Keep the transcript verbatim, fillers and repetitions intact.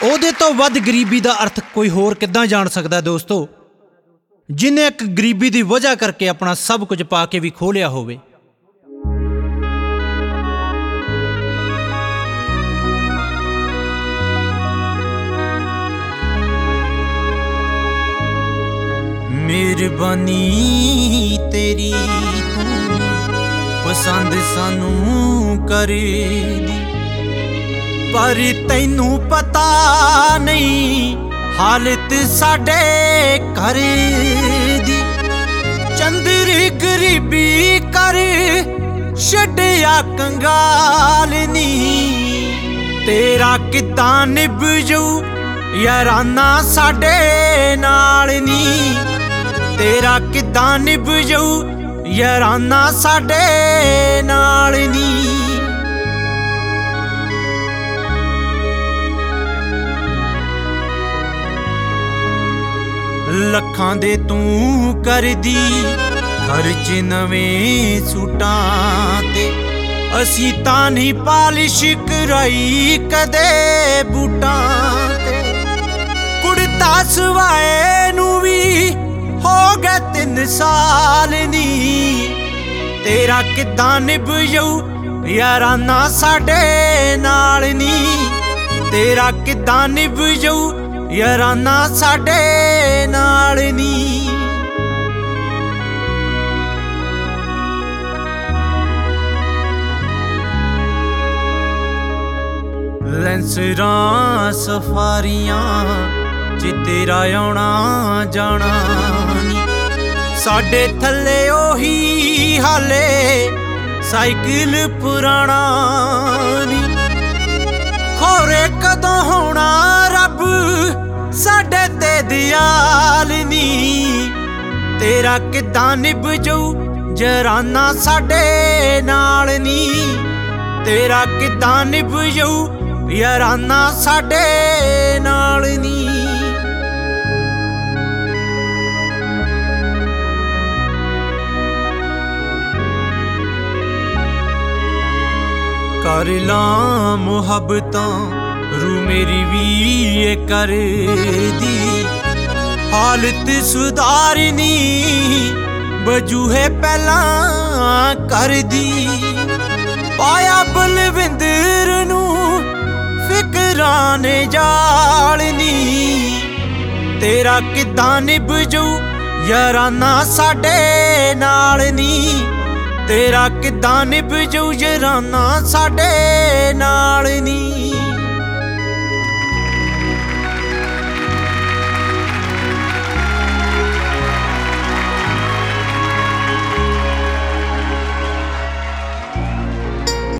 ਉਹਦੇ ਤੋਂ ਵੱਧ ਗਰੀਬੀ ਦਾ ਅਰਥ ਕੋਈ ਹੋਰ ਕਿੱਦਾਂ ਜਾਣ ਸਕਦਾ ਦੋਸਤੋ, ਜਿਨੇ ਇੱਕ ਗਰੀਬੀ ਦੀ ਵਜ੍ਹਾ ਕਰਕੇ ਆਪਣਾ ਸਭ ਕੁਝ ਪਾ ਕੇ ਵੀ ਖੋਹ ਲਿਆ ਹੋਵੇ। ਮਿਹਰਬਾਨੀ ਤੇਰੀ ਤੂੰ ਪਸੰਦ ਸਾਨੂੰ ਕਰਦੀ, ਪਰ ਤੈਨੂੰ ਪਤਾ ਨਹੀਂ ਹਾਲਤ ਸਾਡੇ ਘਰ ਦੀ। ਚੰਦਰ ਗਰੀਬੀ ਕਰ ਛੱਡਿਆ ਕੰਗਾਲ ਨੀ, ਤੇਰਾ ਕਿੱਦਾਂ ਨਿਭ ਜਾਊ ਯਾਰਾਨਾ ਸਾਡੇ ਨਾਲ ਨੀ, ਤੇਰਾ ਕਿੱਦਾਂ ਨਿਭ ਜਾਊ ਯਾਰਾਨਾ ਸਾਡੇ ਨਾਲ ਨੀ। ਲੱਖਾਂ ਦੇ ਤੂੰ ਕਰਦੀ ਖਰਚ ਨਵੇਂ ਸੂਟਾਂ ਤੇ, ਅਸੀਂ ਤਾਂ ਨਹੀਂ ਪਾਲਿਸ਼ ਕਰਾਈ ਕਦੇ ਬੂਟਾਂ ਤੇ। ਕੁੜਤਾ ਸਵਾਏ ਨੂੰ ਵੀ ਹੋ ਗਏ ਤਿੰਨ ਸਾਲ ਨੀ, ਤੇਰਾ ਕਿੱਦਾਂ ਨਿਭ ਜਾਊ ਯਾਰਾਨਾ ਸਾਡੇ ਨਾਲ ਨੀ, ਤੇਰਾ ਕਿੱਦਾਂ ਨਿਭ ਜਾਊ ਯਾਰਾਨਾ ਸਾਡੇ ਨਾਲ ਨੀ। ਲੈਂਸਰਾਂ ਸਫਾਰੀਆਂ ਚ ਤੇਰਾ ਆਉਣਾ ਜਾਣਾ ਨੀ, ਸਾਡੇ ਥੱਲੇ ਉਹੀ ਹਾਲੇ ਸਾਈਕਲ ਪੁਰਾਣਾ ਨੀ। ਖੋਰੇ ਕਦੋਂ ਹੋਣਾ ਰੱਬ ਸਾਡੇ ਤੇ ਦਿਆਲ ਨੀ, ਤੇਰਾ ਕਿੱਦਾਂ ਨਿਭ ਜਾਊ ਯਾਰਾਨਾ ਸਾਡੇ ਨਾਲ ਨੀ, ਤੇਰਾ ਕਿੱਦਾਂ ਨਿਭ ਜਾਊ ਯਾਰਾਨਾ ਸਾਡੇ ਨਾਲ ਨੀ। ਕਰ ਲਾਂ ਮੁਹੱਬਤਾਂ ਰੂ ਮੇਰੀ ਵੀ ਏ ਕਰਦੀ, ਹਾਲਤ ਸੁਧਾਰਨੀ ਵਜੂਹੇ ਪਹਿਲਾਂ ਕਰਦੀ। ਪਾਇਆ ਬਲਵਿੰਦਰ ਨੂੰ ਫਿਕਰਾਂ ਨੇ ਜਾਲਨੀ, ਤੇਰਾ ਕਿੱਦਾਂ ਨਿਭ ਜਾਊ ਯਾਰਾਨਾ ਸਾਡੇ ਨਾਲ ਨੀ, ਤੇਰਾ ਕਿੱਦਾਂ ਨਿਭ ਜਾਊ ਯਾਰਾਨਾ ਸਾਡੇ ਨਾਲ ਨੀ।